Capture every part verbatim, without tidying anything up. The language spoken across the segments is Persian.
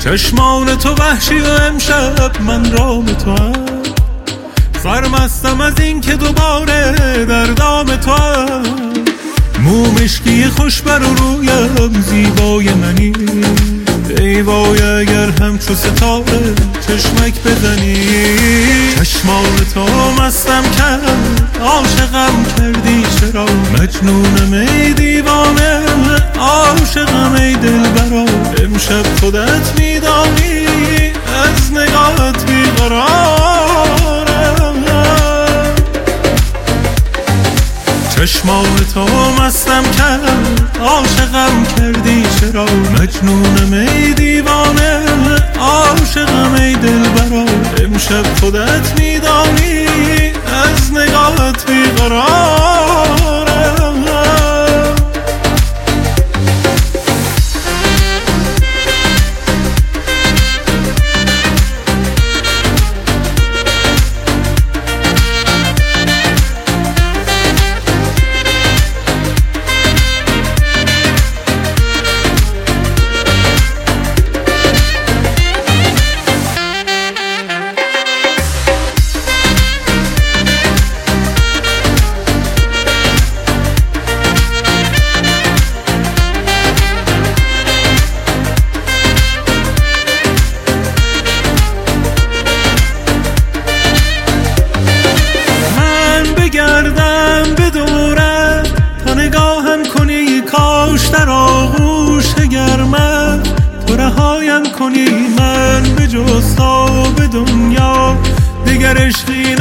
چشمان تو وحشی و امشب من رام تو هم سرمستم از این که دوباره در دام تو هم مو مشکی خوش بر رویم زیبای منی ای وای اگر همچو ستاره چشمک بزنی چشمان تو مستم کرد عاشقم کردی چرا مجنونم ای دیوانه عاشقم ای دلبرا امشب خودت میدانی از نگاهت بیقرارم چشمان تو مستم کرد عاشقم کردی چرا مجنونم ای دیوانه عاشقم ای دلبرا امشب خودت میدانی از نگاهت بیقرارم در آغوش گرمت تو رهایم کنی من به جز تو به دنیا دیگر عشقی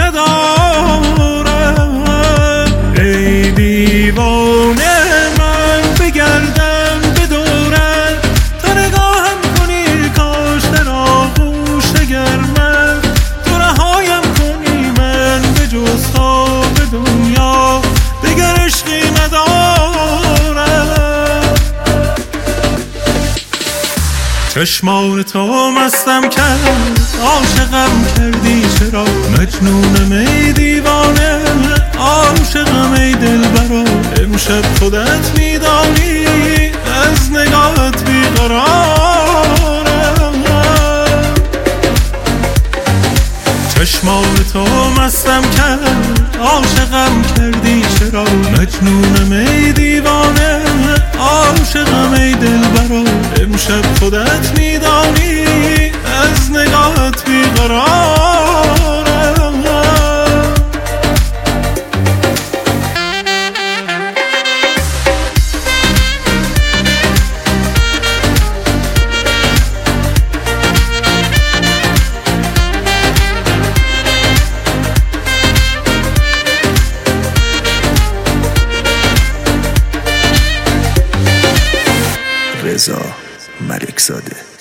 ندارم ای دیوانه من بگردم به دورت تو نگاهم کنی کاش در آغوش گرمت تو رهایم کنی من به جز تو به دنیا دیگر عشقی ندارم چشمان تو مستم کرد عاشقم کردی چرا مجنونم ای دیوانه عاشقم ای دلبرا امشب خودت میدانی از نگاهت بیقرارم چشمان تو مستم کرد عاشقم کردی چرا مجنونم ای دیوانه عاشقم ای دلبرا امشب خودت میدانی از نگاهت بیقرارم رضا ملکزاده.